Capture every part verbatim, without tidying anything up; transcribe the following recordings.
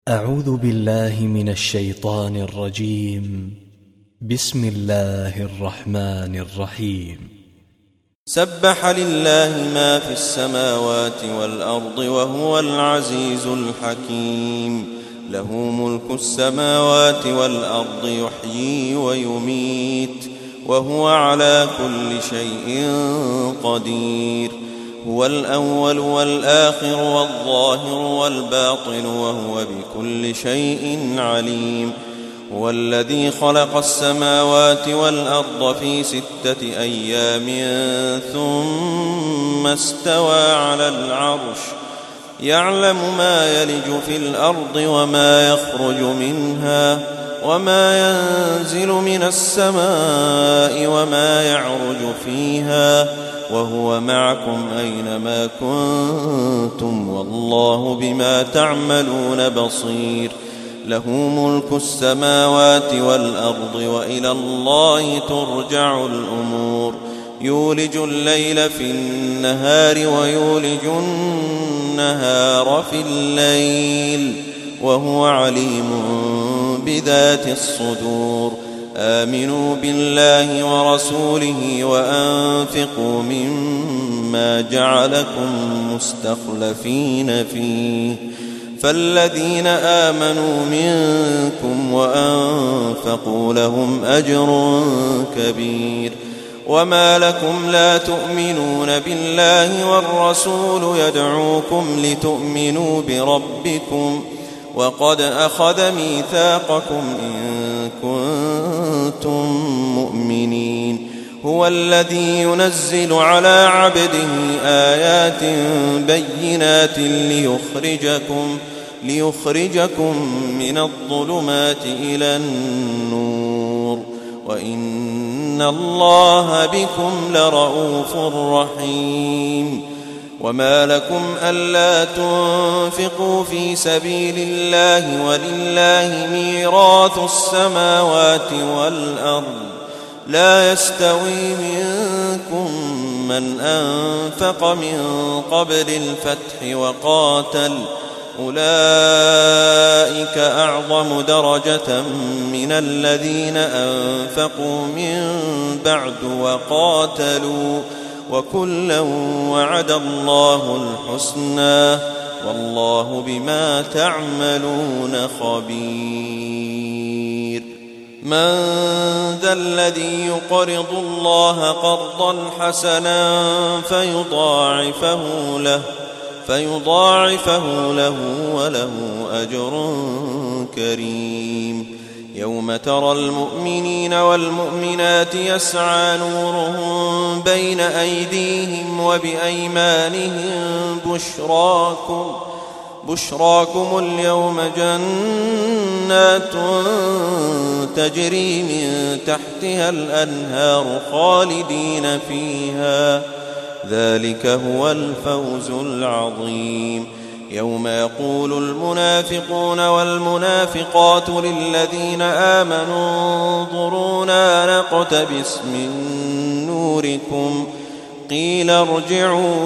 أعوذ بالله من الشيطان الرجيم. بسم الله الرحمن الرحيم. سبح لله ما في السماوات والأرض وهو العزيز الحكيم. له ملك السماوات والأرض يحيي ويميت وهو على كل شيء قدير. هو الأول والآخر والظاهر والباطن وهو بكل شيء عليم. هو الذي خلق السماوات والأرض في ستة أيام ثم استوى على العرش يعلم ما يلج في الأرض وما يخرج منها وما ينزل من السماء وما يعرج فيها وهو معكم أينما كنتم والله بما تعملون بصير. له ملك السماوات والأرض وإلى الله ترجع الأمور. يولج الليل في النهار ويولج النهار في الليل وهو عليم بذات الصدور. آمنوا بالله ورسوله وأنفقوا مما جعلكم مستخلفين فيه فالذين آمنوا منكم وأنفقوا لهم أجر كبير. وما لكم لا تؤمنون بالله والرسول يدعوكم لتؤمنوا بربكم وقد أخذ ميثاقكم إن كنتم مؤمنين. هو الذي ينزل على عبده آيات بينات ليخرجكم, ليخرجكم من الظلمات إلى النور وإن الله بكم لرؤوف رحيم. وما لكم ألا تنفقوا في سبيل الله ولله ميراث السماوات والأرض لا يستوي منكم من أنفق من قبل الفتح وقاتل أولئك أعظم درجة من الذين أنفقوا من بعد وقاتلوا وكلا وعد الله الحسنى والله بما تعملون خبير. من ذا الذي يقرض الله قرضا حسنا فيضاعفه له, فيضاعفه له وله أجر كريم. يوم ترى المؤمنين والمؤمنات يسعى نورهم بين أيديهم وبأيمانهم بشراكم, بشراكم اليوم جنات تجري من تحتها الأنهار خالدين فيها ذلك هو الفوز العظيم. يوم يقول المنافقون والمنافقات للذين آمنوا انظرونا نقتبس من نوركم قيل ارجعوا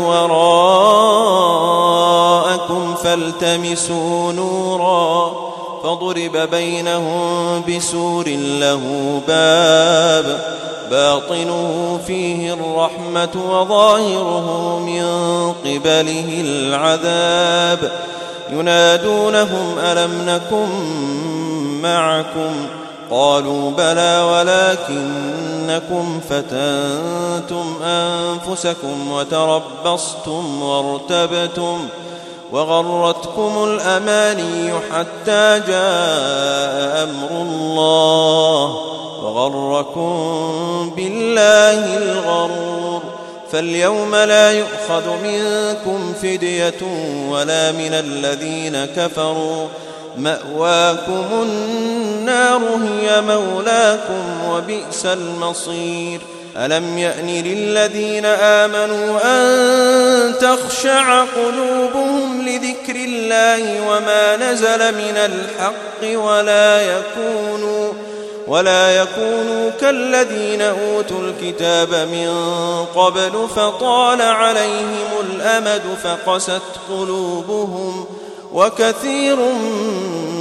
وراءكم فالتمسوا نورا فضرب بينهم بسور له باب باطنه فيه الرحمة وظاهره من قبله العذاب. ينادونهم ألم نكن معكم قالوا بلى ولكنكم فتنتم أنفسكم وتربصتم وارتبتم وغرتكم الأماني حتى جاء أمر الله وغركم بالله الغرور. فاليوم لا يؤخذ منكم فدية ولا من الذين كفروا مأواكم النار هي مولاكم وبئس المصير. ألم يأن للذين آمنوا أن تخشع قلوبهم لذكر الله وما نزل من الحق ولا يكونوا ولا يكونوا كالذين أوتوا الكتاب من قبل فطال عليهم الأمد فقست قلوبهم وكثير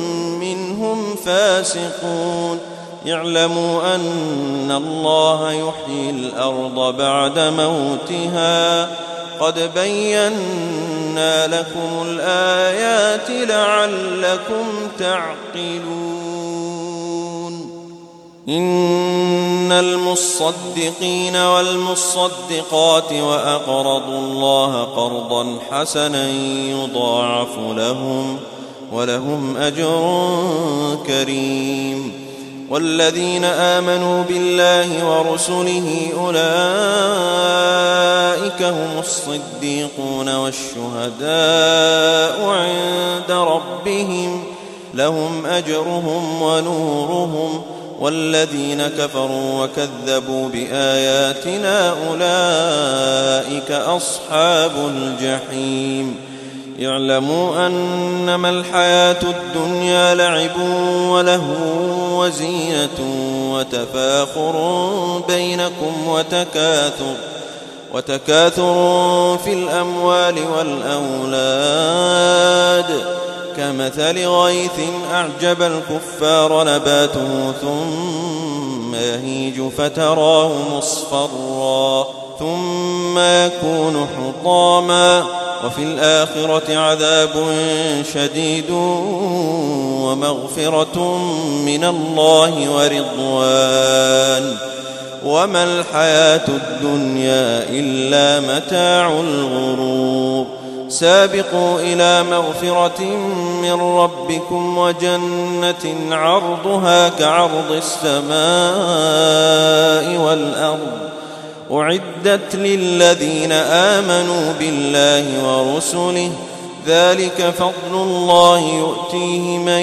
فاسقون اعلموا أن الله يحيي الأرض بعد موتها قد بينا لكم الآيات لعلكم تعقلون إن المصدقين والمصدقات وأقرضوا الله قرضا حسنا يضاعف لهم ولهم أجر كريم والذين آمنوا بالله ورسله أولئك هم الصديقون والشهداء عند ربهم لهم أجرهم ونورهم والذين كفروا وكذبوا بآياتنا أولئك أصحاب الجحيم اعلموا أنما الحياة الدنيا لعب ولهو وزينة وتفاخر بينكم وتكاثر وتكاثر في الأموال والأولاد كمثل غيث أعجب الكفار نباته ثم يهيج فتراه مصفرا ثم يكون حطاما وفي الآخرة عذاب شديد ومغفرة من الله ورضوان وما الحياة الدنيا إلا متاع الغرور سابقوا إلى مغفرة من ربكم وجنة عرضها كعرض السماء والأرض أعدت للذين آمنوا بالله ورسله ذلك فضل الله يؤتيه من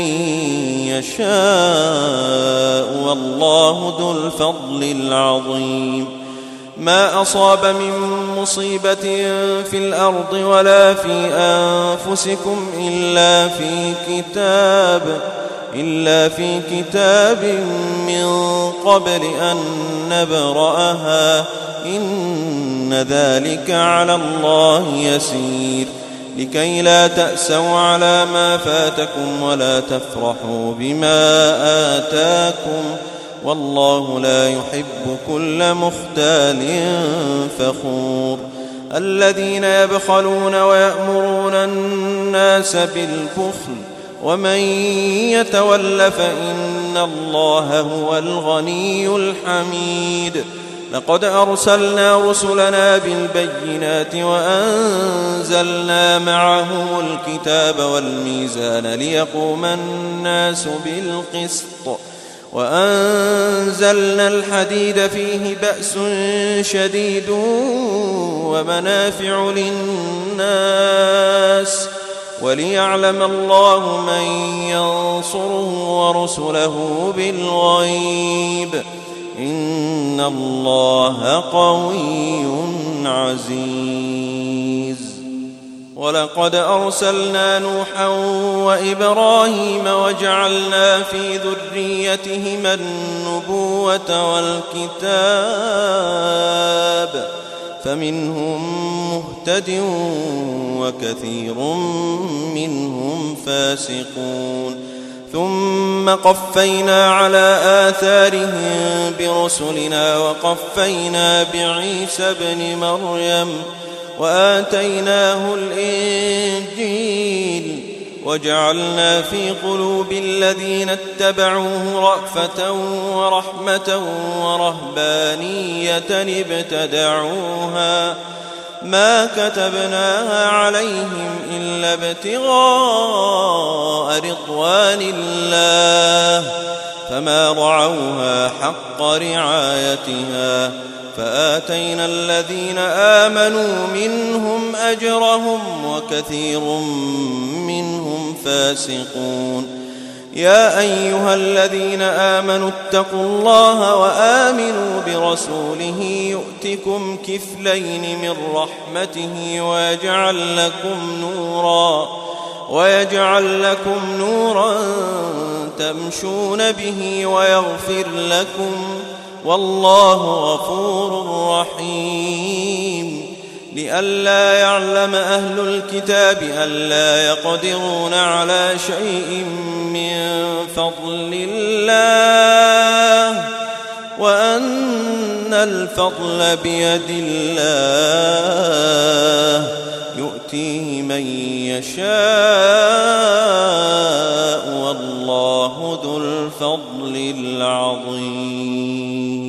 يشاء والله ذو الفضل العظيم ما أصاب من مصيبة في الأرض ولا في أنفسكم إلا في كتاب إلا في كتاب من قبل أن نبرأها إن ذلك على الله يسير لكي لا تأسوا على ما فاتكم ولا تفرحوا بما آتاكم والله لا يحب كل مختال فخور الذين يبخلون ويأمرون الناس بالبخل ومن يتول فإن الله هو الغني الحميد لقد أرسلنا رسلنا بالبينات وأنزلنا معهم الكتاب والميزان ليقوم الناس بالقسط وأنزلنا الحديد فيه بأس شديد ومنافع للناس وليعلم الله من ينصره ورسله بالغيب إن الله قوي عزيز ولقد أرسلنا نوحا وإبراهيم وجعلنا في ذريتهما النبوة والكتاب فمنهم مهتد وكثير منهم فاسقون ثم قفينا على آثارهم برسلنا وقفينا بعيسى ابن مريم وآتيناه الإنجيل وجعلنا في قلوب الذين اتبعوه رأفة ورحمة ورهبانية ابتدعوها ما كتبناها عليهم إلا ابتغاء رضوان الله فما رعوها حق رعايتها فآتينا الذين آمنوا منهم أجرهم وكثير منهم فاسقون يا أيها الذين آمنوا اتقوا الله وآمنوا برسوله يؤتكم كفلين من رحمته ويجعل لكم نورا ويجعل لكم نورا تمشون به ويغفر لكم والله غفور رحيم لئلا يعلم أهل الكتاب ألا يقدرون على شيء من فضل الله وأن الفضل بيد الله يؤتيه من يشاء والله ذو الفضل العظيم.